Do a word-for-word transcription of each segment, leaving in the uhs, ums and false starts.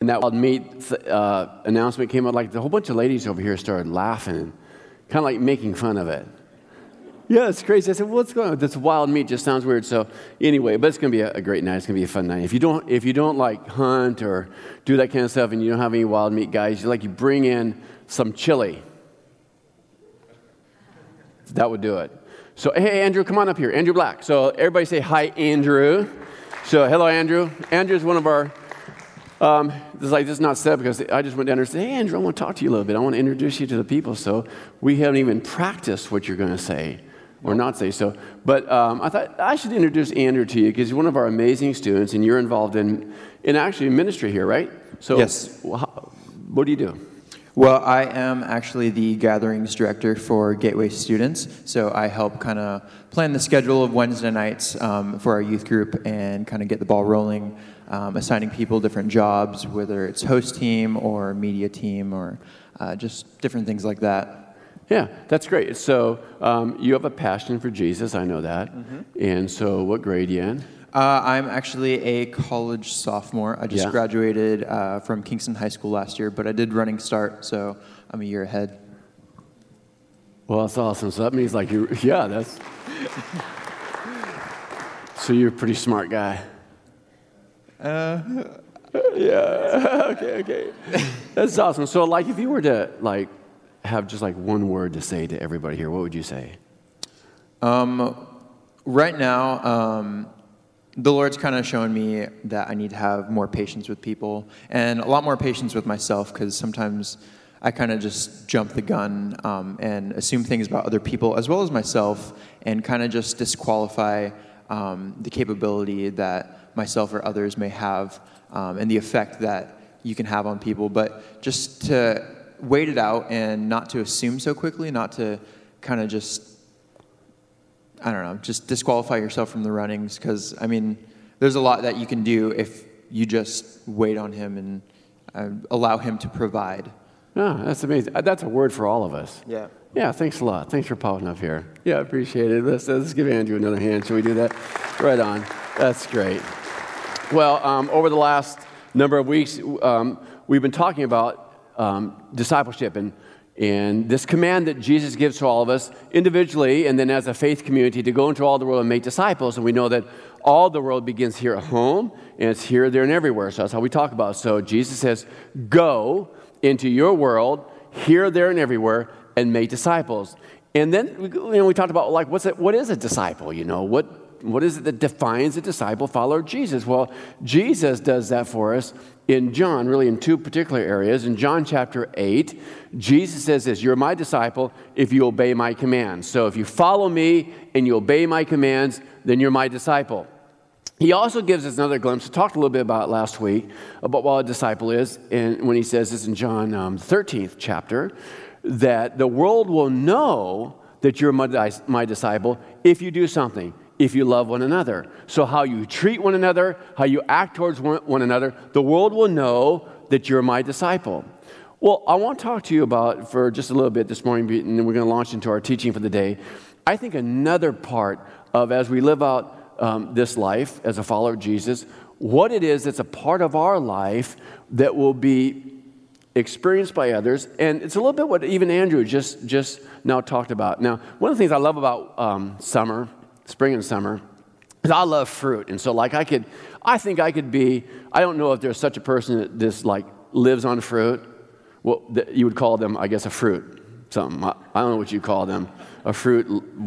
that wild meat uh, announcement came out, like the whole bunch of ladies over here started laughing, kind of like making fun of it. Yeah, it's crazy. I said, what's going on? This wild meat just sounds weird. So anyway, but it's going to be a, a great night. It's going to be a fun night. If you don't, if you don't like hunt or do that kind of stuff, and you don't have any wild meat guys, you like you bring in some chili. That would do it. So hey, Andrew, come on up here. Andrew Black. So everybody say hi, Andrew. So hello, Andrew. Andrew's one of our. Um, this is like this is not said because I just went down there and said, hey, Andrew, I want to talk to you a little bit. I want to introduce you to the people. So we haven't even practiced what you're going to say. Or not say so. But um, I thought I should introduce Andrew to you because you're one of our amazing students and you're involved in, in actually ministry here, right? So yes. How, what do you do? Well, I am actually the gatherings director for Gateway students. So I help kind of plan the schedule of Wednesday nights um, for our youth group and kind of get the ball rolling, um, assigning people different jobs, whether it's host team or media team or uh, just different things like that. Yeah, that's great. So um, you have a passion for Jesus, I know that. Mm-hmm. And so what grade are you in? Uh, I'm actually a college sophomore. I just yeah. graduated uh, from Kingston High School last year, but I did running start, so I'm a year ahead. Well, that's awesome. So that means like you, yeah, that's. So you're a pretty smart guy. Uh, yeah. Okay. Okay. That's awesome. So like, if you were to like. have just like one word to say to everybody here, what would you say? Um, right now, um, the Lord's kind of showing me that I need to have more patience with people and a lot more patience with myself because sometimes I kind of just jump the gun um, and assume things about other people as well as myself and kind of just disqualify um, the capability that myself or others may have um, and the effect that you can have on people. But just to wait it out and not to assume so quickly, not to kind of just, I don't know, just disqualify yourself from the runnings because, I mean, there's a lot that you can do if you just wait on him and uh, allow him to provide. Oh, that's amazing. That's a word for all of us. Yeah. Yeah, thanks a lot. Thanks for popping up here. Yeah, I appreciate it. Let's, let's give Andrew another hand. Shall we do that? Right on. That's great. Well, um, over the last number of weeks, um, we've been talking about Um, discipleship and, and this command that Jesus gives to all of us individually and then as a faith community to go into all the world and make disciples. And we know that all the world begins here at home and it's here, there, and everywhere. So that's how we talk about it. So Jesus says, go into your world, here, there, and everywhere, and make disciples. And then you know, we talked about like what's it, what is a disciple? You know, what what is it that defines a disciple follower of Jesus? Well, Jesus does that for us in John, really in two particular areas. In John chapter eight, Jesus says this, you're my disciple if you obey my commands. So if you follow me and you obey my commands, then you're my disciple. He also gives us another glimpse. We talked a little bit about it last week, about what a disciple is, and when he says this in John um, thirteenth chapter, that the world will know that you're my, my disciple if you do something. If you love one another. So how you treat one another, how you act towards one, one another, the world will know that you're my disciple. Well, I want to talk to you about, for just a little bit this morning, and then we're going to launch into our teaching for the day. I think another part of, as we live out um, this life as a follower of Jesus, what it is that's a part of our life that will be experienced by others. And it's a little bit what even Andrew just, just now talked about. Now, one of the things I love about um, summer, spring and summer, is I love fruit. And so like I could, I think I could be, I don't know if there's such a person that this like lives on fruit. Well, th- you would call them, I guess, a fruit, something. I, I don't know what you call them, a fruit,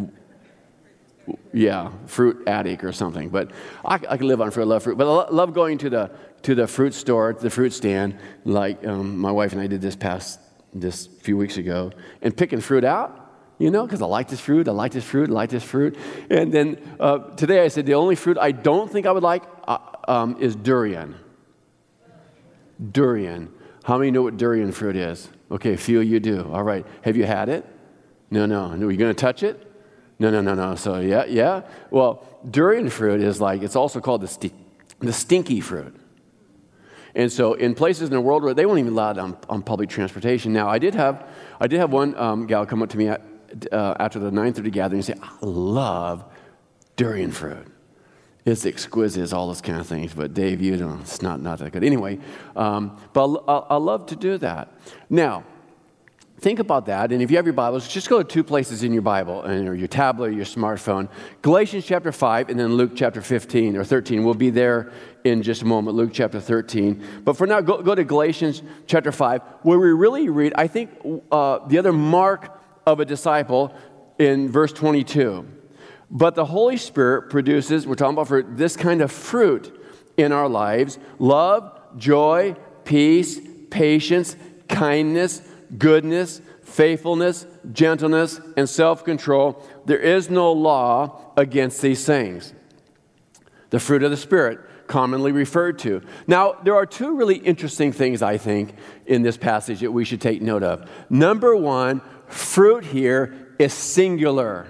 yeah, fruit addict or something. But I, I could live on fruit, I love fruit. But I lo- love going to the to the fruit store, to the fruit stand, like um, my wife and I did this past, this few weeks ago, and picking fruit out. You know, because I like this fruit, I like this fruit, I like this fruit. And then uh, today I said the only fruit I don't think I would like uh, um, is durian. Durian. How many know what durian fruit is? Okay, a few of you do. All right. Have you had it? No, no. Are you going to touch it? No, no, no, no. So, yeah, yeah. Well, durian fruit is like, it's also called the, sti- the stinky fruit. And so in places in the world where they won't even allow it on, on public transportation. Now, I did have I did have one um, gal come up to me at, uh, after the nine thirty gathering and say, I love durian fruit. it's exquisite, it's all those kind of things. But Dave, you know, it's not, not that good. Anyway, um, but I, I love to do that. Now, think about that, and if you have your Bibles, just go to two places in your Bible, or your tablet or your smartphone. Galatians chapter five, and then Luke chapter fifteen or thirteen. We'll be there in just a moment, Luke chapter thirteen. But for now, go, go to Galatians chapter five, where we really read, I think, uh, the other mark of a disciple in verse twenty-two. But the Holy Spirit produces, we're talking about for this kind of fruit in our lives: love, joy, peace, patience, kindness, goodness, faithfulness, gentleness, and self-control. There is no law against these things. The fruit of the Spirit, commonly referred to. Now, there are two really interesting things, I think, in this passage that we should take note of. Number one, fruit here is singular.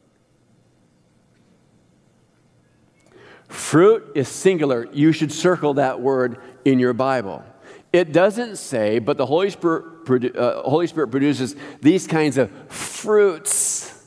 Fruit is singular. You should circle that word in your Bible. It doesn't say, but the Holy Spirit, uh, Holy Spirit produces these kinds of fruits.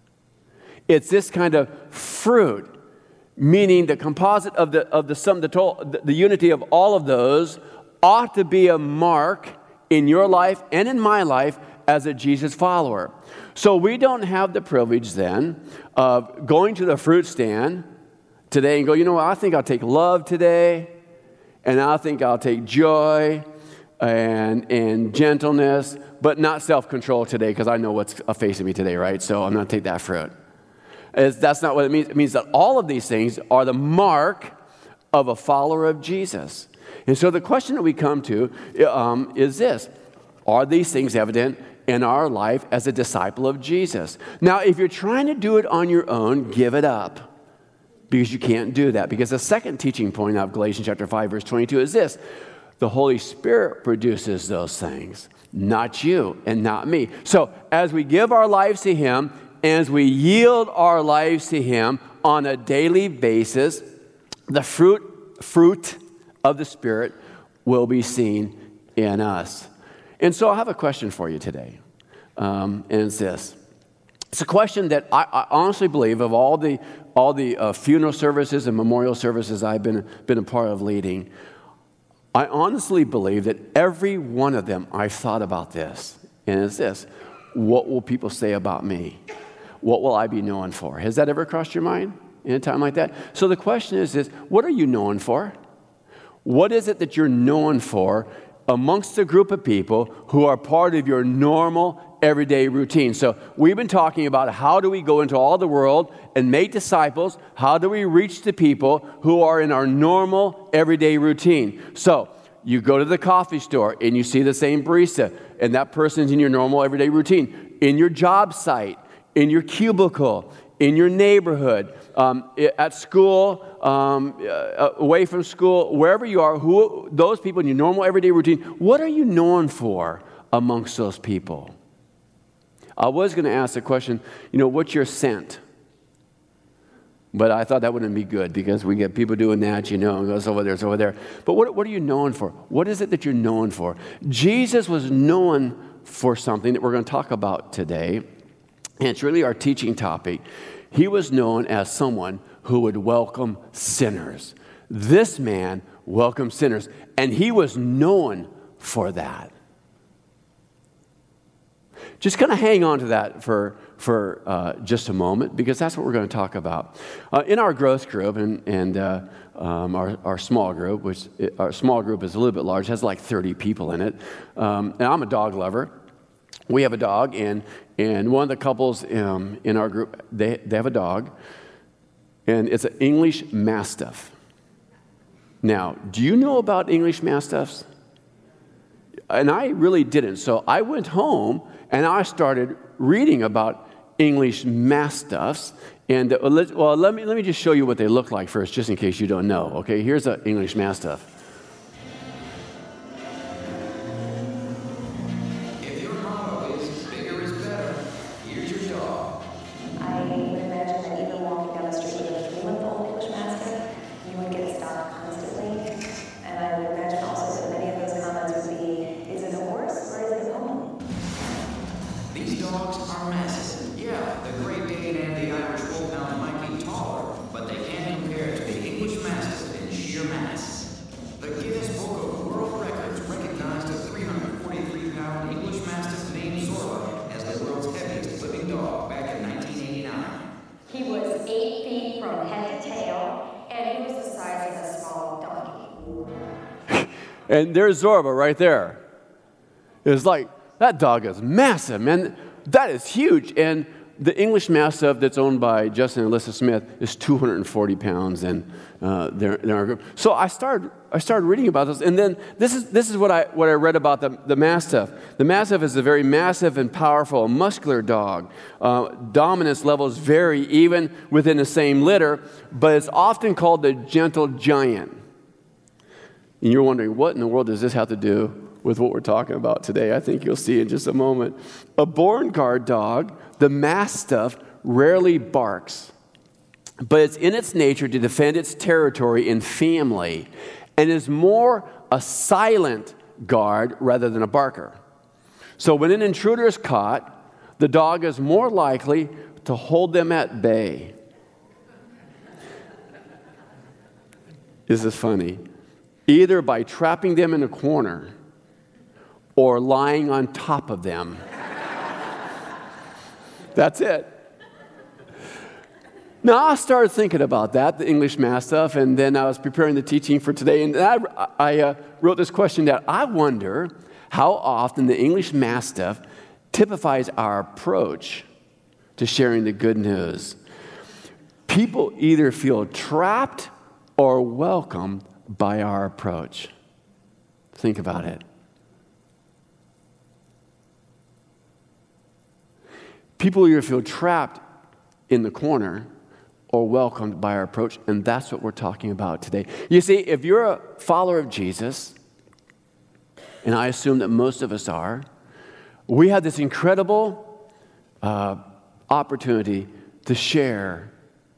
It's this kind of fruit, meaning the composite of the of the sum, the total, the, the unity of all of those ought to be a mark in your life and in my life as a Jesus follower. So we don't have the privilege then of going to the fruit stand today and go, you know what, I think I'll take love today, and I think I'll take joy and and gentleness, but not self-control today, because I know what's facing me today, right? So I'm going to take that fruit. It's, that's not what it means. It means that all of these things are the mark of a follower of Jesus. And so the question that we come to um, is this: are these things evident in our life as a disciple of Jesus? Now, if you're trying to do it on your own, give it up. Because you can't do that. Because the second teaching point of Galatians chapter five, verse twenty-two is this: the Holy Spirit produces those things, not you and not me. So as we give our lives to Him, as we yield our lives to Him on a daily basis, the fruit, fruit of the Spirit will be seen in us. And so I have a question for you today. Um, and it's this. It's a question that I, I honestly believe, of all the all the uh, funeral services and memorial services I've been, been a part of leading, I honestly believe that every one of them, I've thought about this. And it's this: what will people say about me? What will I be known for? Has that ever crossed your mind in a time like that? So the question is this: what are you known for? What is it that you're known for amongst a group of people who are part of your normal everyday routine? So we've been talking about how do we go into all the world and make disciples? How do we reach the people who are in our normal everyday routine? So you go to the coffee store and you see the same barista, and that person's in your normal everyday routine. In your job site, in your cubicle, in your neighborhood, um, at school, um, uh, away from school, wherever you are, who those people in your normal everyday routine, what are you known for amongst those people? I was going to ask the question, you know, what's your scent? But I thought that wouldn't be good, because we get people doing that, you know, and goes over there, it's over there. But what, what are you known for? What is it that you're known for? Jesus was known for something that we're going to talk about today, and it's really our teaching topic. He was known as someone who would welcome sinners. This man welcomed sinners, and he was known for that. Just kind of hang on to that for, for uh, just a moment, because that's what we're going to talk about. Uh, in our growth group and, and uh, um, our, our small group, which it, our small group is a little bit large, has like thirty people in it. Um, and I'm a dog lover. We have a dog, and, and one of the couples um, in our group, they, they have a dog, and it's an English Mastiff. Now, do you know about English Mastiffs? And I really didn't. So I went home and I started reading about English Mastiffs. And, uh, let, well, let me, let me just show you what they look like first, just in case you don't know. Okay, here's an English Mastiff. If your motto is bigger is better, here's your dog. I would imagine that even walking down the street with a three-month-old English Mastiff, you would get stopped constantly. And I would imagine also that many of those comments would be, is it a horse or is it a pony? These dogs are massive. Yeah, the Great Dane and the Irish Wolfhound might be taller, but they can't compare to the And there's Zorba right there. It's like, that dog is massive, man. That is huge. And the English Mastiff that's owned by Justin and Alyssa Smith is two hundred forty pounds, and uh, they're in our group. So I started, I started reading about this, and then this is this is what I what I read about the the Mastiff. The Mastiff is a very massive and powerful, muscular dog. Uh, dominance levels vary even within the same litter, but it's often called the gentle giant. And you're wondering, what in the world does this have to do with what we're talking about today? I think you'll see in just a moment. A born guard dog, the Mastiff, rarely barks, but it's in its nature to defend its territory and family, and is more a silent guard rather than a barker. So when an intruder is caught, the dog is more likely to hold them at bay. This is funny. Either by trapping them in a corner or lying on top of them. That's it. Now, I started thinking about that, the English Mastiff, and then I was preparing the teaching for today, and I, I uh, wrote this question down. I wonder how often the English Mastiff typifies our approach to sharing the good news. People either feel trapped or welcomed by our approach. Think about it. People either feel trapped in the corner or welcomed by our approach, and that's what we're talking about today. You see, if you're a follower of Jesus, and I assume that most of us are, we have this incredible uh, opportunity to share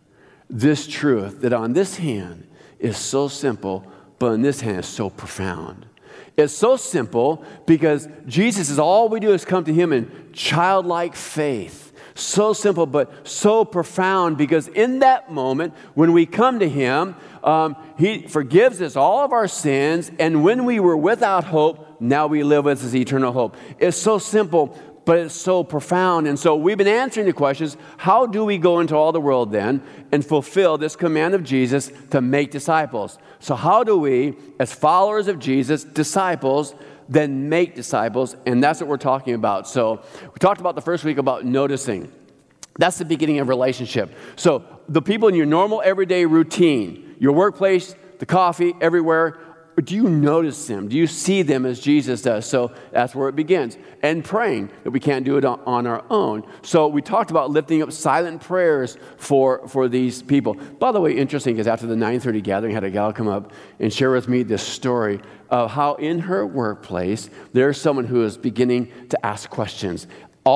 this truth that on this hand is so simple, but on this hand is so profound. It's so simple because Jesus is all we do is come to him in childlike faith. So simple, but so profound, because in that moment, when we come to him, um, he forgives us all of our sins, and when we were without hope, now we live with his eternal hope. It's so simple, but it's so profound. And so we've been answering the questions, how do we go into all the world then and fulfill this command of Jesus to make disciples? So how do we, as followers of Jesus, disciples, then make disciples? And that's what we're talking about. So we talked about the first week about noticing. That's the beginning of relationship. So the people in your normal everyday routine, your workplace, the coffee, everywhere, do you notice them? Do you see them as Jesus does? So that's where it begins. And praying, that we can't do it on our own. So we talked about lifting up silent prayers for, for these people. By the way, interesting, because after the nine thirty gathering, I had a gal come up and share with me this story of how in her workplace, there's someone who is beginning to ask questions.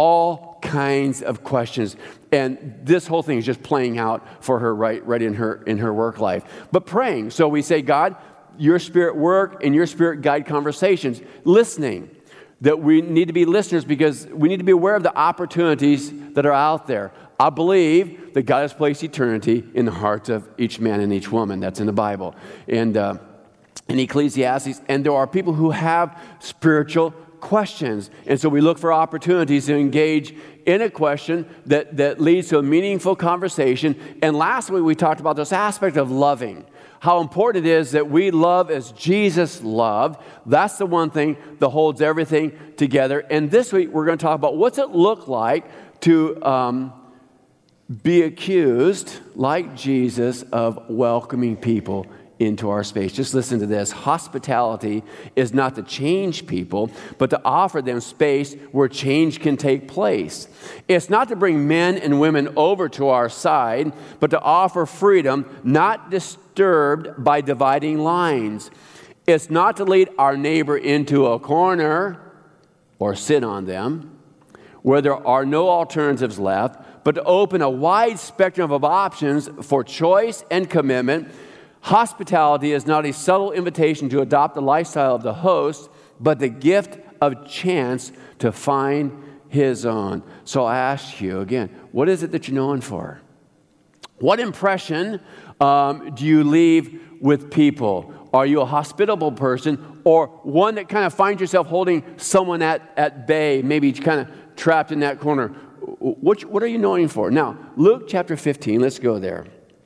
All kinds of questions. And this whole thing is just playing out for her right, right in her in her work life. But praying. So we say, God, your spirit work and your spirit guide conversations. Listening. That we need to be listeners because we need to be aware of the opportunities that are out there. I believe that God has placed eternity in the hearts of each man and each woman. That's in the Bible. And uh, in Ecclesiastes. And there are people who have spiritual questions. And so we look for opportunities to engage in a question that, that leads to a meaningful conversation. And lastly, we talked about this aspect of loving. How important it is that we love as Jesus loved. That's the one thing that holds everything together. And this week, we're going to talk about what's it look like to um, be accused, like Jesus, of welcoming people into our space. Just listen to this. Hospitality is not to change people, but to offer them space where change can take place. It's not to bring men and women over to our side, but to offer freedom, not disturbed by dividing lines. It's not to lead our neighbor into a corner or sit on them where there are no alternatives left, but to open a wide spectrum of options for choice and commitment. Hospitality is not a subtle invitation to adopt the lifestyle of the host, but the gift of chance to find his own. So I ask you again, what is it that you're known for? What impression um, do you leave with people? Are you a hospitable person or one that kind of finds yourself holding someone at, at bay, maybe kind of trapped in that corner? What, what are you known for? Now, Luke chapter fifteen, let's go there.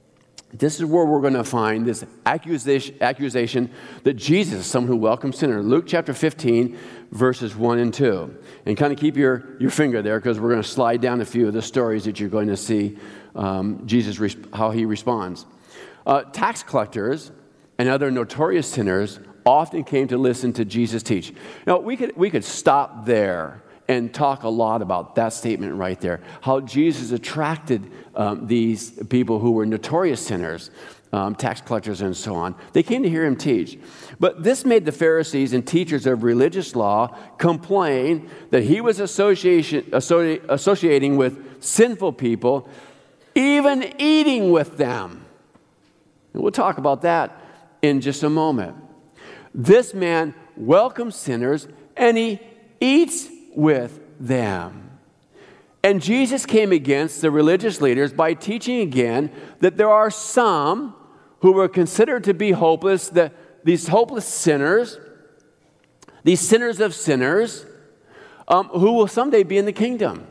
this is where we're going to find this accusation, accusation that Jesus is someone who welcomes sinners. Luke chapter fifteen, verses one and two. And kind of keep your, your finger there, because we're going to slide down a few of the stories that you're going to see um, Jesus, how he responds. Uh, tax collectors and other notorious sinners often came to listen to Jesus teach. Now, we could, we could stop there and talk a lot about that statement right there, how Jesus attracted um, these people who were notorious sinners, um, tax collectors and so on. They came to hear him teach. But this made the Pharisees and teachers of religious law complain that he was association, associ, associating with sinful people, even eating with them. And we'll talk about that in just a moment. This man welcomes sinners, and he eats with them. And Jesus came against the religious leaders by teaching again that there are some who were considered to be hopeless, that these hopeless sinners, these sinners of sinners, um, who will someday be in the kingdom.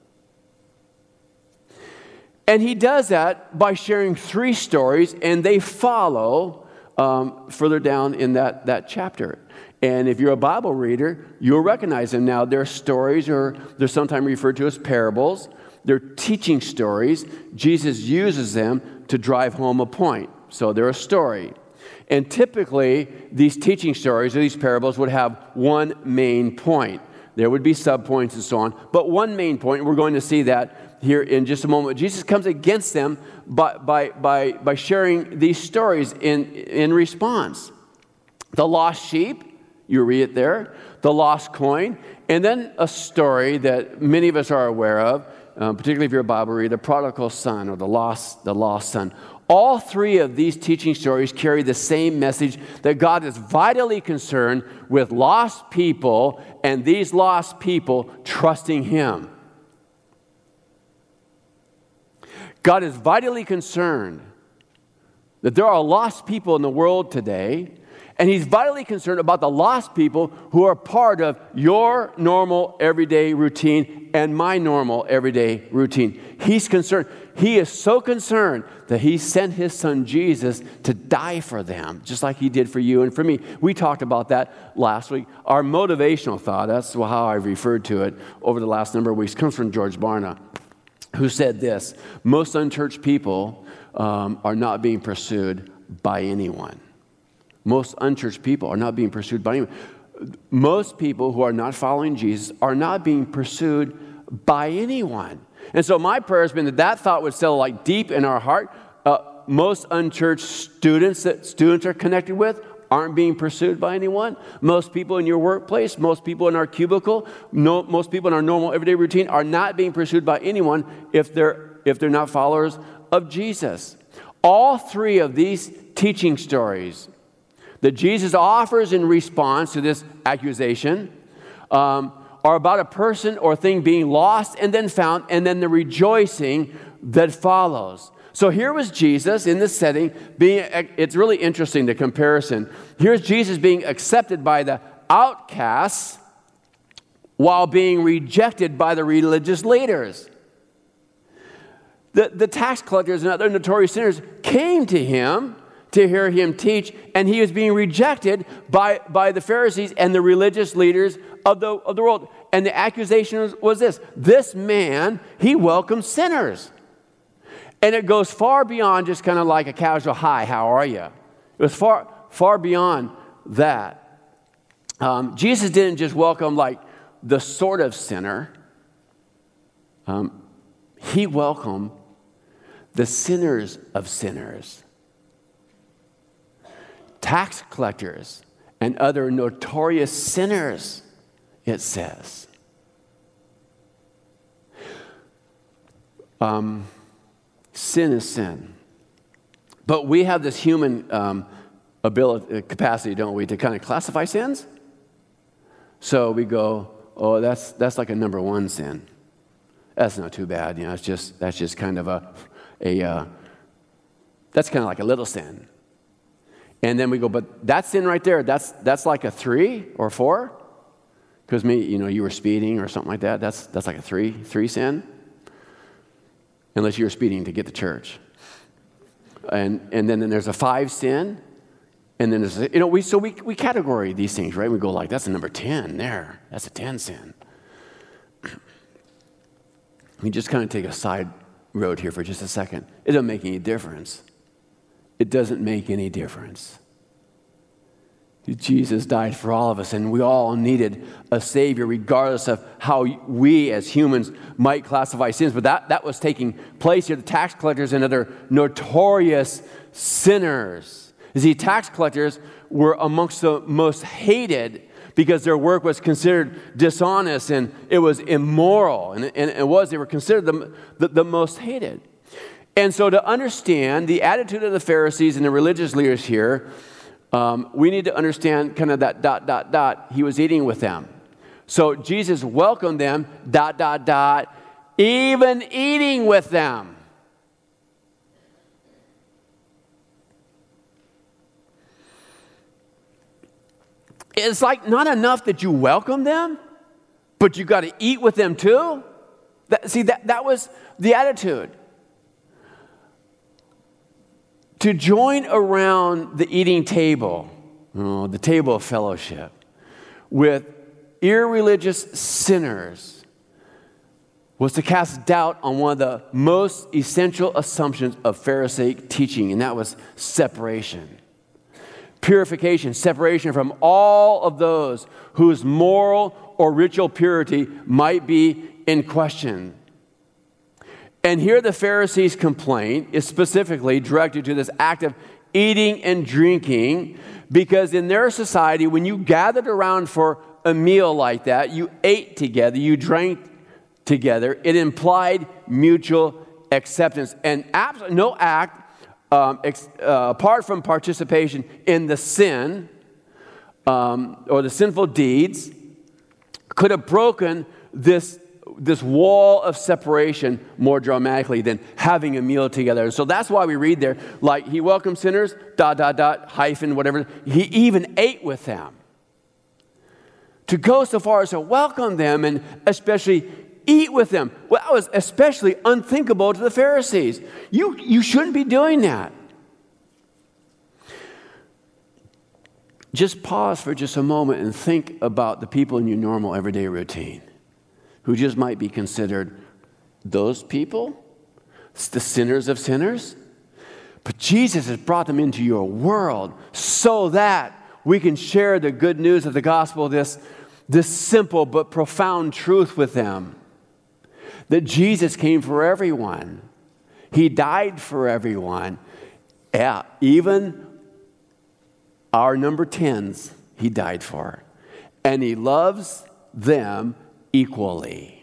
And he does that by sharing three stories, and they follow um, further down in that, that chapter. And if you're a Bible reader, you'll recognize them now. They're stories, or they're sometimes referred to as parables. They're teaching stories. Jesus uses them to drive home a point. So they're a story. And typically, these teaching stories or these parables would have one main point. There would be subpoints and so on. But one main point, we're going to see that here in just a moment. Jesus comes against them by, by, by, by sharing these stories in, in response. The lost sheep, you read it there, the lost coin, and then a story that many of us are aware of, um, particularly if you're a Bible reader, the prodigal son or the lost, the lost son. All three of these teaching stories carry the same message, that God is vitally concerned with lost people and these lost people trusting him. God is vitally concerned that there are lost people in the world today, and he's vitally concerned about the lost people who are part of your normal everyday routine and my normal everyday routine. He's concerned. He is so concerned that he sent his son Jesus to die for them, just like he did for you and for me. We talked about that last week. Our motivational thought, that's how I've referred to it over the last number of weeks, comes from George Barna, who said this: most unchurched people um, are not being pursued by anyone. Most unchurched people are not being pursued by anyone. Most people who are not following Jesus are not being pursued by anyone. And so my prayer has been that that thought would settle like deep in our heart. Uh, most unchurched students that students are connected with aren't being pursued by anyone. Most people in your workplace, most people in our cubicle, no, most people in our normal everyday routine are not being pursued by anyone if they're if they're not followers of Jesus. All three of these teaching stories that Jesus offers in response to this accusation um, are about a person or thing being lost and then found, and then the rejoicing that follows. So here was Jesus in this setting being, it's really interesting, the comparison. Here's Jesus being accepted by the outcasts while being rejected by the religious leaders. The, the tax collectors and other notorious sinners came to him to hear him teach, and he was being rejected by, by the Pharisees and the religious leaders of the, of the world. And the accusation was, was this: this man, he welcomes sinners. And it goes far beyond just kind of like a casual, hi, how are you? It was far, far beyond that. Um, Jesus didn't just welcome like the sort of sinner. Um, he welcomed the sinners of sinners. Tax collectors and other notorious sinners, it says. Um, sin is sin. But we have this human um, ability, capacity, don't we, to kind of classify sins? So we go, oh, that's that's like a number one sin. That's not too bad, you know. It's just that's just kind of a a uh, that's kind of like a little sin. And then we go, but that sin right there, that's that's like a three or four, because me, you know, you were speeding or something like that. That's that's like a three three sin, unless you were speeding to get to church. and, and then, then there's a five sin. And then there's, you know, we, so we, we category these things, right? We go like, that's a number ten there. That's a ten sin. We just kind of take a side road here for just a second. It doesn't make any difference. It doesn't make any difference. Jesus died for all of us, and we all needed a Savior, regardless of how we as humans might classify sins. But that, that was taking place here. The tax collectors and other notorious sinners. You see, tax collectors were amongst the most hated because their work was considered dishonest and it was immoral. And, and it was, they were considered the, the, the most hated. And so to understand the attitude of the Pharisees and the religious leaders here, um, we need to understand kind of that dot, dot, dot. He was eating with them. So Jesus welcomed them, dot, dot, dot, even eating with them. It's like not enough that you welcome them, but you got to eat with them too. That, see, that, that was the attitude. To join around the eating table, oh, the table of fellowship, with irreligious sinners was to cast doubt on one of the most essential assumptions of Pharisaic teaching, and that was separation. Purification, separation from all of those whose moral or ritual purity might be in question. And here the Pharisees' complaint is specifically directed to this act of eating and drinking, because in their society, when you gathered around for a meal like that, you ate together, you drank together, it implied mutual acceptance. And abs- no act Um, ex, uh, apart from participation in the sin um, or the sinful deeds, could have broken this, this wall of separation more dramatically than having a meal together. So that's why we read there, like, he welcomed sinners, dot, dot, dot, hyphen, whatever. He even ate with them. To go so far as to welcome them and especially eat with them. Well, that was especially unthinkable to the Pharisees. You, you shouldn't be doing that. Just pause for just a moment and think about the people in your normal everyday routine who just might be considered those people, the sinners of sinners. But Jesus has brought them into your world so that we can share the good news of the gospel, this, this simple but profound truth with them. That Jesus came for everyone. He died for everyone. Yeah, even our number tens, he died for. And he loves them equally.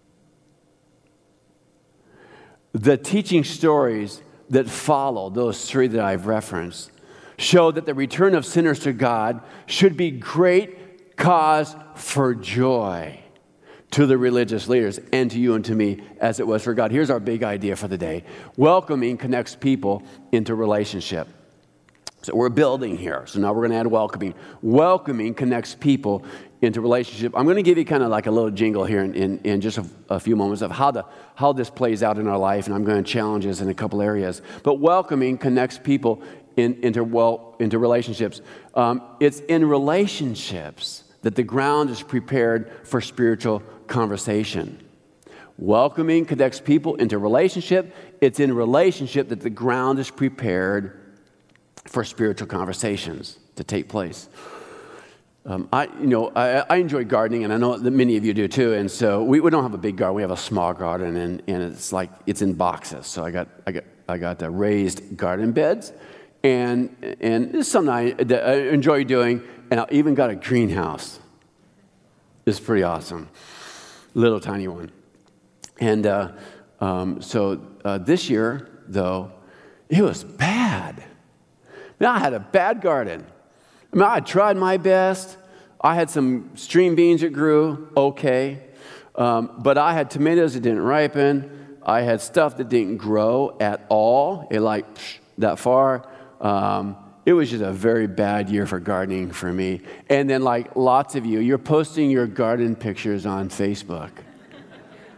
The teaching stories that follow, those three that I've referenced, show that the return of sinners to God should be great cause for joy to the religious leaders and to you and to me as it was for God. Here's our big idea for the day. Welcoming connects people into relationship. So we're building here. So now we're going to add welcoming. Welcoming connects people into relationship. I'm going to give you kind of like a little jingle here in, in, in just a, a few moments of how, the, how this plays out in our life, and I'm going to challenge us in a couple areas. But welcoming connects people in, into, well, into relationships. Um, it's in relationships that the ground is prepared for spiritual conversation. Welcoming connects people into relationship. It's in relationship that the ground is prepared for spiritual conversations to take place. Um, I, you know, I, I enjoy gardening, and I know that many of you do too. And so we, we don't have a big garden; we have a small garden, and, and it's like it's in boxes. So I got I got I got the raised garden beds, and and it's something I, that I enjoy doing. And I even got a greenhouse. It's pretty awesome, little tiny one. And uh, um, so uh, this year, though, it was bad. Now I had a bad garden. I mean, I tried my best. I had some string beans that grew okay, um, but I had tomatoes that didn't ripen. I had stuff that didn't grow at all. It like psh, that far. Um, it was just a very bad year for gardening for me. And then, like lots of you, you're posting your garden pictures on Facebook.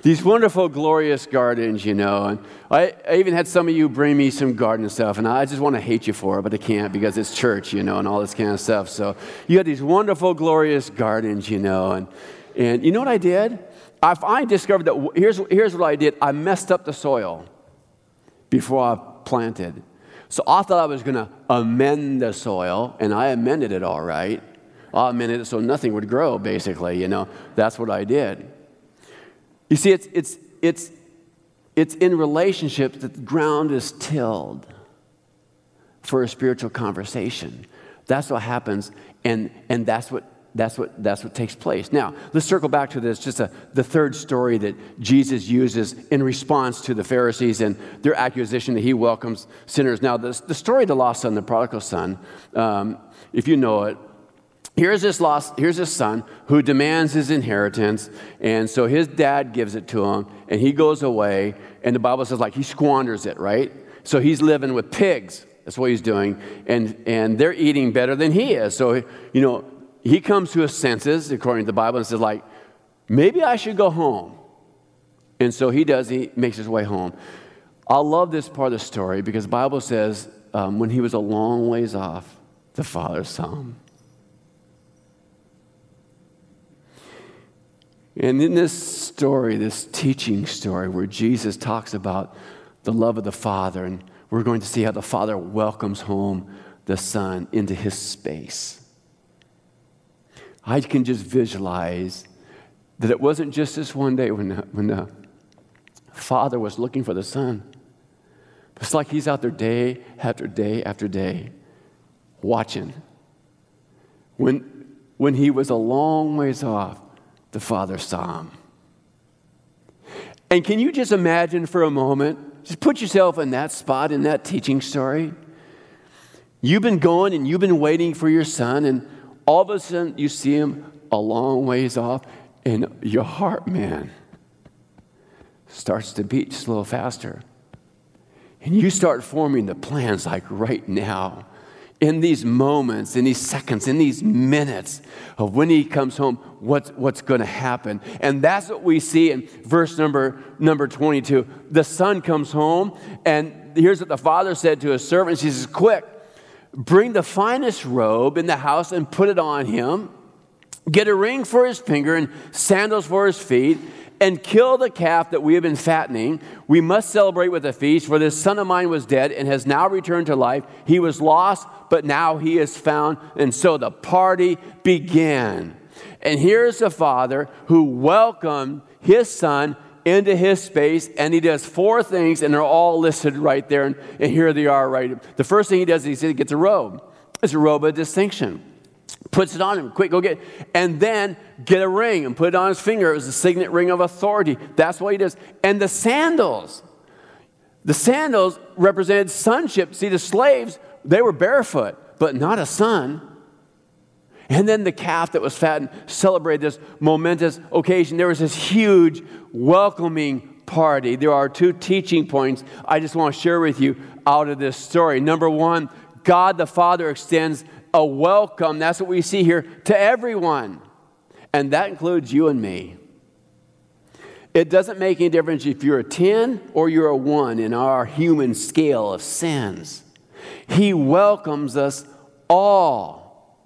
these wonderful, glorious gardens, you know. And I, I even had some of you bring me some garden stuff, and I just want to hate you for it, but I can't because it's church, you know, and all this kind of stuff. So you had these wonderful, glorious gardens, you know. And, and you know what I did? I, I discovered that here's, here's what I did. I messed up the soil before I planted. So I thought I was going to amend the soil, and I amended it all right. I amended it so nothing would grow, basically, you know. That's what I did. You see, it's it's it's it's in relationships that the ground is tilled for a spiritual conversation. That's what happens, and and that's what that's what that's what takes place. Now, let's circle back to this, just a, the third story that Jesus uses in response to the Pharisees and their accusation that he welcomes sinners. Now, the the story of the lost son, the prodigal son, um, if you know it. Here's this lost, here's this son who demands his inheritance, and so his dad gives it to him, and he goes away, and the Bible says like he squanders it, right? So he's living with pigs. That's what he's doing, and and they're eating better than he is. So, you know, he comes to his senses, according to the Bible, and says like, maybe I should go home. And so he does, he makes his way home. I love this part of the story because the Bible says um, when he was a long ways off, the father saw him. And in this story, this teaching story where Jesus talks about the love of the Father, and we're going to see how the Father welcomes home the Son into his space. I can just visualize that it wasn't just this one day when the, when the Father was looking for the Son. It's like he's out there day after day after day watching. When, when he was a long ways off, the Father saw him. And can you just imagine for a moment, just put yourself in that spot in that teaching story. You've been going and you've been waiting for your son, and all of a sudden you see him a long ways off, and your heart, man, starts to beat just a little faster. And you start forming the plans like right now. In these moments, in these seconds, in these minutes of when he comes home, what's, what's going to happen. And that's what we see in verse number, number twenty-two. The son comes home, and here's what the father said to his servants. He says, quick, bring the finest robe in the house and put it on him. Get a ring for his finger and sandals for his feet, and kill the calf that we have been fattening. We must celebrate with a feast, for this son of mine was dead and has now returned to life. He was lost, but now he is found. And so the party began. And here's the father who welcomed his son into his space, and he does four things, and they're all listed right there. And, and here they are, right? The first thing he does is he says he gets a robe. It's a robe of distinction. Puts it on him. Quick, go get it. And then get a ring and put it on his finger. It was a signet ring of authority. That's what he does. And the sandals. The sandals represented sonship. See, the slaves, they were barefoot, but not a son. And then the calf that was fattened celebrated this momentous occasion. There was this huge welcoming party. There are two teaching points I just want to share with you out of this story. Number one, God the Father extends a welcome, that's what we see here, to everyone. And that includes you and me. It doesn't make any difference if you're a ten or you're a one in our human scale of sins. He welcomes us all.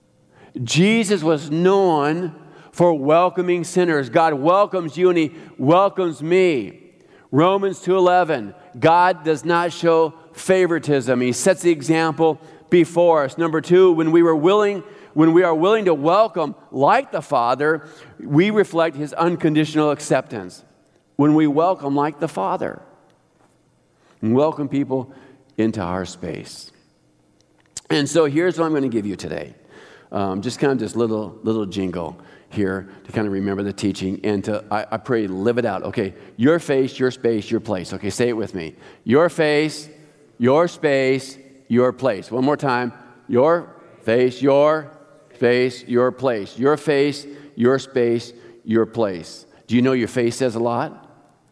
Jesus was known for welcoming sinners. God welcomes you and he welcomes me. Romans two eleven, God does not show favoritism. He sets the example before us. Number two, when we were willing, when we are willing to welcome like the Father, we reflect his unconditional acceptance. When we welcome like the Father, and welcome people into our space. And so here's what I'm going to give you today. Um, just kind of this little little jingle here to kind of remember the teaching and to, I, I pray, live it out. Okay, your face, your space, your place. Okay, say it with me. Your face, your space, your place. One more time. Your face, your space, your place. Your face, your space, your place. Do you know your face says a lot?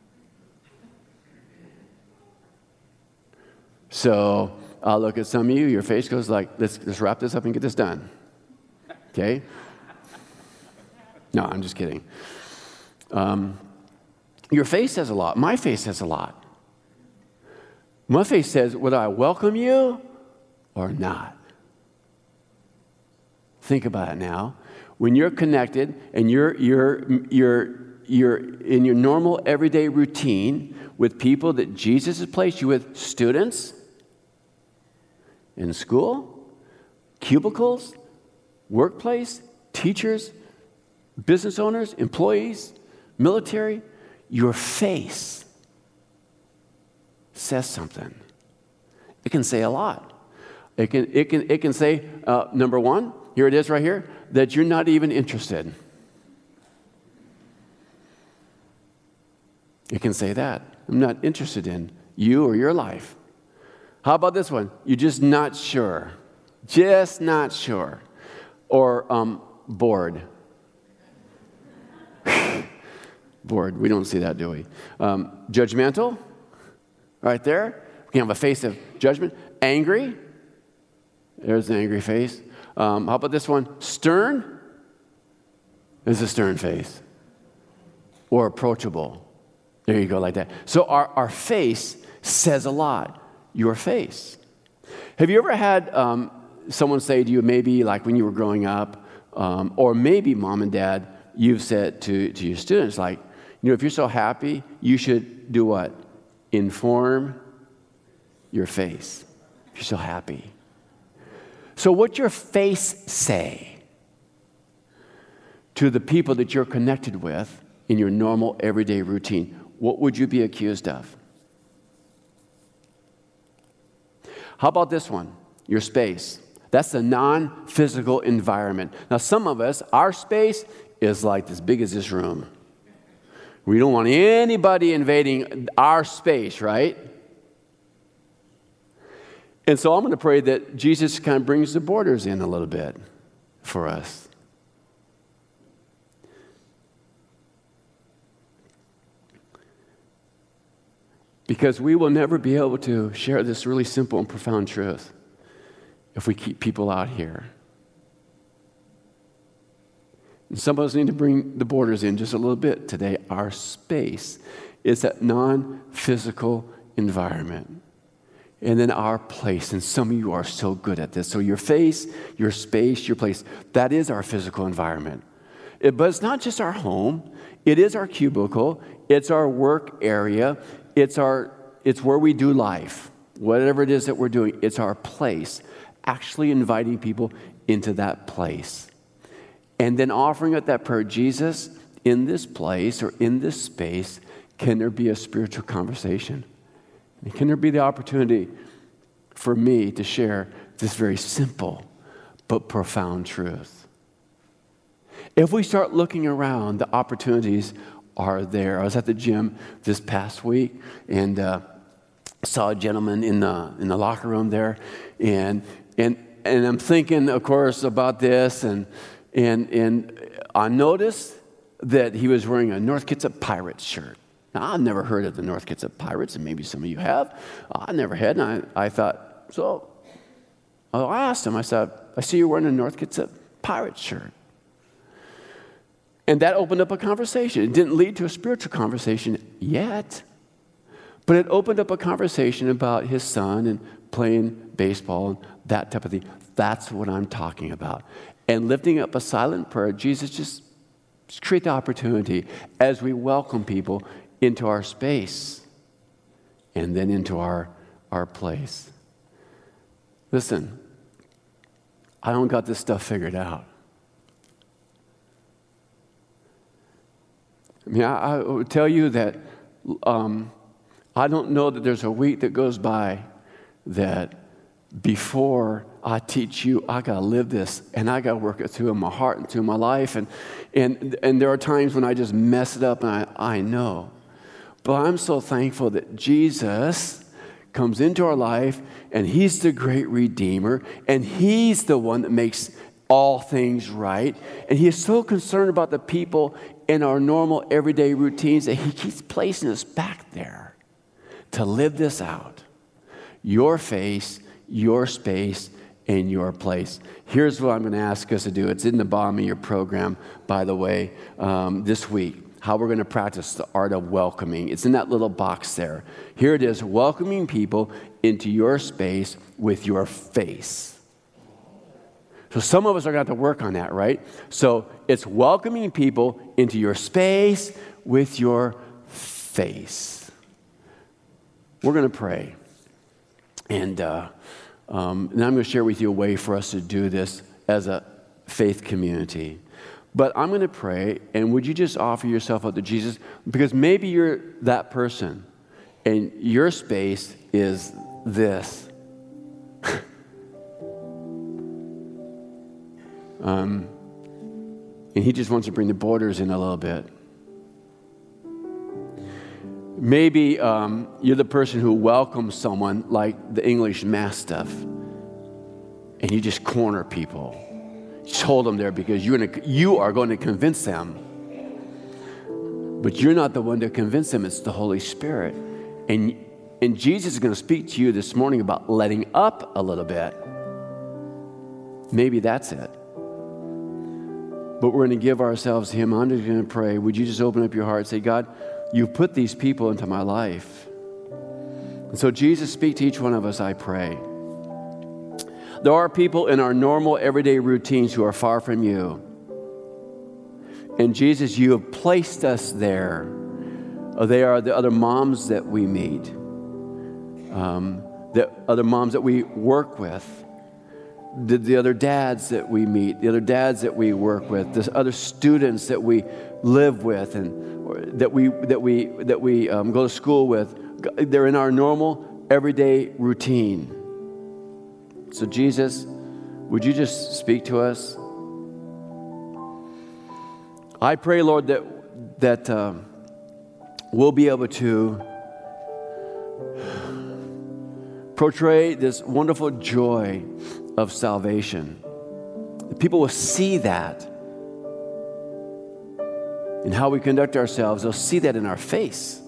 So I'll look at some of you. Your face goes like, let's, let's wrap this up and get this done. Okay? No, I'm just kidding. Um, Your face says a lot. My face says a lot. My face says whether I welcome you or not. Think about it now. When you're connected and you're, you're, you're, you're in your normal everyday routine with people that Jesus has placed you with, students in school, cubicles, workplace, teachers, business owners, employees, military, your face says something. It can say a lot. It can, it can, it can say, uh, number one, here it is right here, that you're not even interested. It can say that. I'm not interested in you or your life. How about this one? You're just not sure. Just not sure. Or um, bored. Bored. We don't see that, do we? Um, judgmental. Right there. We can have a face of judgment. Angry. There's an angry face. Um, how about this one? Stern. There's a stern face. Or approachable. There you go, like that. So our, our face says a lot. Your face. Have you ever had um, someone say to you, maybe like when you were growing up, um, or maybe mom and dad, you've said to, to your students, like, you know, if you're so happy, you should do what? Inform your face. If you're so happy. So what's your face say to the people that you're connected with in your normal everyday routine? What would you be accused of? How about this one? Your space. That's the non-physical environment. Now, some of us, our space is like as big as this room. We don't want anybody invading our space, right? And so I'm going to pray that Jesus kind of brings the borders in a little bit for us. Because we will never be able to share this really simple and profound truth if we keep people out here. And some of us need to bring the borders in just a little bit today. Our space is that non-physical environment. And then our place, and some of you are so good at this. So your face, your space, your place, that is our physical environment. It, but it's not just our home. It is our cubicle. It's our work area. It's our, it's where we do life. Whatever it is that we're doing, it's our place. Actually inviting people into that place. And then offering up that prayer, Jesus, in this place or in this space, can there be a spiritual conversation? And can there be the opportunity for me to share this very simple but profound truth? If we start looking around, the opportunities are there. I was at the gym this past week and uh, saw a gentleman in the in the locker room there, and and and I'm thinking, of course, about this, and and and I noticed that he was wearing a North Kitsap Pirates shirt. Now, I've never heard of the North Kitsap Pirates, and maybe some of you have. I never had, and I, I thought, so I asked him, I said, I see you're wearing a North Kitsap Pirates shirt. And that opened up a conversation. It didn't lead to a spiritual conversation yet, but it opened up a conversation about his son and playing baseball and that type of thing. That's what I'm talking about. And lifting up a silent prayer, Jesus, just, just create the opportunity as we welcome people into our space and then into our, our place. Listen, I don't got this stuff figured out. I mean, I, I would tell you that um, I don't know that there's a week that goes by that before I teach you, I got to live this, and I got to work it through in my heart and through my life. And, and, and there are times when I just mess it up, and I, I know. But I'm so thankful that Jesus comes into our life, and he's the great Redeemer, and he's the one that makes all things right. And he is so concerned about the people in our normal everyday routines that he keeps placing us back there to live this out. Your face, your space, and your place. Here's what I'm going to ask us to do. It's in the bottom of your program, by the way, um, this week. how we're going to practice the art of welcoming. It's in that little box there. Here it is, welcoming people into your space with your face. So some of us are going to have to work on that, right? So it's welcoming people into your space with your face. We're going to pray. And, uh, um, and I'm going to share with you a way for us to do this as a faith community. But I'm going to pray, and would you just offer yourself up to Jesus? Because maybe you're that person, and your space is this. um, and he just wants to bring the borders in a little bit. Maybe um, you're the person who welcomes someone like the English Mastiff, and you just corner people. Just hold them there because you're gonna, you are going to convince them. But you're not the one to convince them. It's the Holy Spirit. And, and Jesus is going to speak to you this morning about letting up a little bit. Maybe that's it. But we're going to give ourselves to him. I'm just going to pray. Would you just open up your heart and say, God, you've put these people into my life. And so Jesus, speak to each one of us, I pray. There are people in our normal, everyday routines who are far from you. And Jesus, you have placed us there. They are the other moms that we meet, um, the other moms that we work with, the, the other dads that we meet, the other dads that we work with, the other students that we live with, and or that we that we that we um, go to school with. They're in our normal, everyday routine. So Jesus, would you just speak to us? I pray, Lord, that that um, we'll be able to portray this wonderful joy of salvation. People will see that in how we conduct ourselves. They'll see that in our face.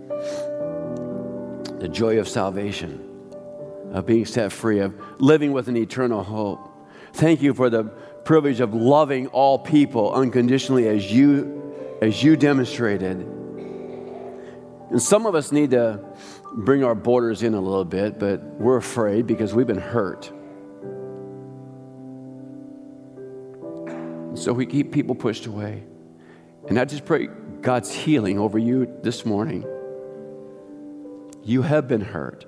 The joy of salvation, of being set free, of living with an eternal hope. Thank you for the privilege of loving all people unconditionally as you, as you demonstrated. And some of us need to bring our borders in a little bit, but we're afraid because we've been hurt. So we keep people pushed away. And I just pray God's healing over you this morning. You have been hurt.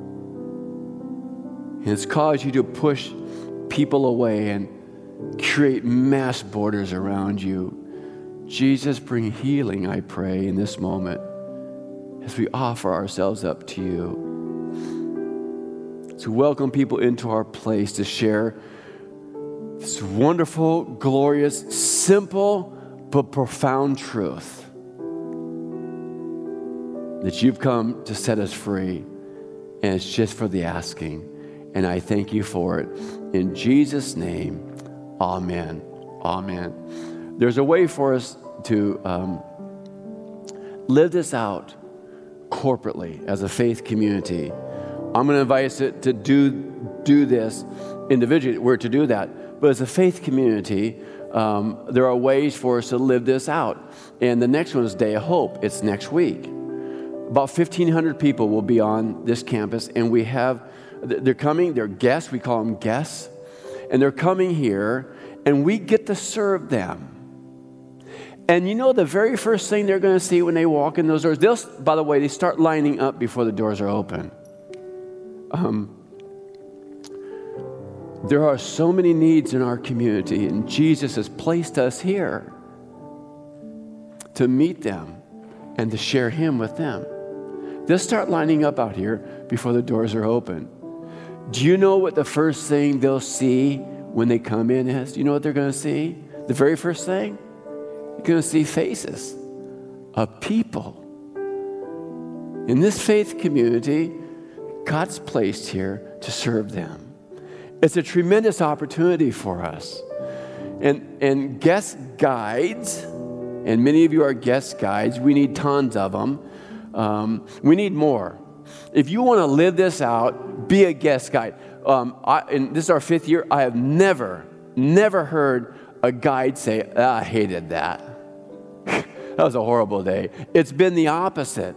And it's caused you to push people away and create mass borders around you. Jesus, bring healing, I pray, in this moment as we offer ourselves up to you. To welcome people into our place to share this wonderful, glorious, simple, but profound truth that you've come to set us free, and it's just for the asking. And I thank you for it. In Jesus' name, amen. Amen. There's a way for us to um, live this out corporately as a faith community. I'm going to invite us to, to do, do this individually. We're to do that. But as a faith community, um, there are ways for us to live this out. And the next one is Day of Hope. It's next week. About fifteen hundred people will be on this campus, and we have, they're coming, they're guests, we call them guests, and they're coming here, and we get to serve them. And you know the very first thing they're going to see when they walk in those doors, they'll, by the way, they start lining up before the doors are open. Um, there are so many needs in our community, and Jesus has placed us here to meet them and to share Him with them. They'll start lining up out here before the doors are open. Do you know what the first thing they'll see when they come in is? Do you know what they're going to see? The very first thing? You're going to see faces of people. In this faith community, God's placed here to serve them. It's a tremendous opportunity for us. And, and guest guides, and many of you are guest guides. We need tons of them. Um, we need more. If you want to live this out, be a guest guide. Um, I, and this is our fifth year. I have never, never heard a guide say, ah, I hated that. That was a horrible day. It's been the opposite.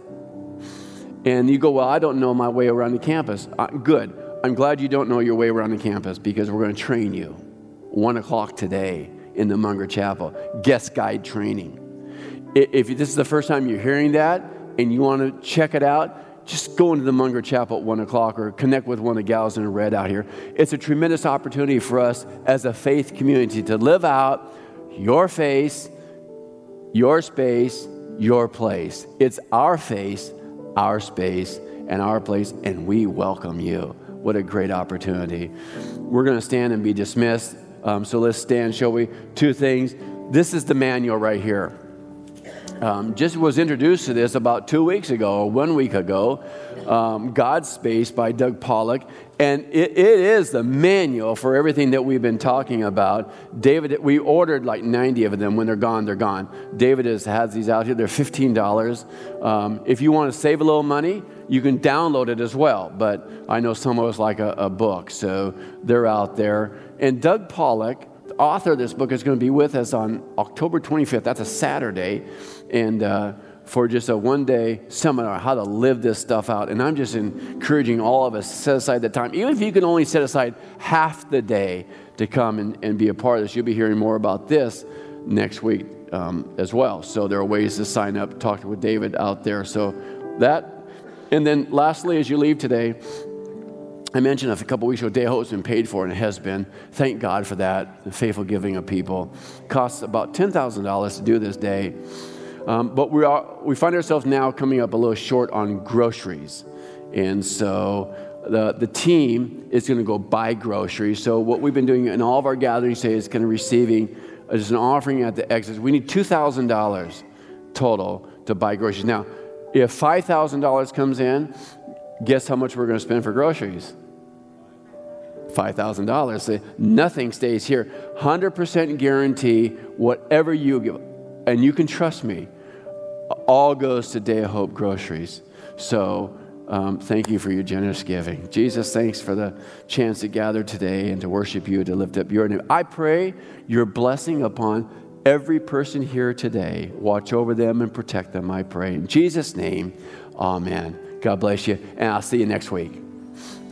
And you go, well, I don't know my way around the campus. Uh, good. I'm glad you don't know your way around the campus because we're going to train you. One o'clock today in the Munger Chapel. Guest guide training. If this is the first time you're hearing that and you want to check it out, just go into the Munger Chapel at one o'clock or connect with one of the gals in red out here. It's a tremendous opportunity for us as a faith community to live out your face, your space, your place. It's our face, our space, and our place, and we welcome you. What a great opportunity. We're going to stand and be dismissed. Um, so let's stand, shall we? Two things. This is the manual right here. Um, just was introduced to this about two weeks ago, or one week ago, um, God's Space by Doug Pollock. And it, it is the manual for everything that we've been talking about. David, we ordered like ninety of them. When they're gone, they're gone. David has, has these out here. They're fifteen dollars. Um, if you want to save a little money, you can download it as well. But I know some of us like a, a book, so they're out there. And Doug Pollock, the author of this book, is going to be with us on October twenty-fifth. That's a Saturday. And uh, for just a one-day seminar, how to live this stuff out. And I'm just encouraging all of us to set aside the time. Even if you can only set aside half the day to come and, and be a part of this. You'll be hearing more about this next week um, as well. So there are ways to sign up, talk with David out there. So that. And then lastly, as you leave today, I mentioned a couple weeks ago, Day of Hope has been paid for, and it has been. Thank God for that, the faithful giving of people. It costs about ten thousand dollars to do this day. Um, but we are we find ourselves now coming up a little short on groceries. And so the, the team is going to go buy groceries. So what we've been doing in all of our gatherings today is kind of receiving as an offering at the exits. We need two thousand dollars total to buy groceries. Now, if five thousand dollars comes in, guess how much we're going to spend for groceries? five thousand dollars. Nothing stays here. one hundred percent guarantee whatever you give, and you can trust me, all goes to Day of Hope groceries. So um, thank you for your generous giving. Jesus, thanks for the chance to gather today and to worship you, to lift up your name. I pray your blessing upon every person here today. Watch over them and protect them, I pray. In Jesus' name, amen. God bless you, and I'll see you next week.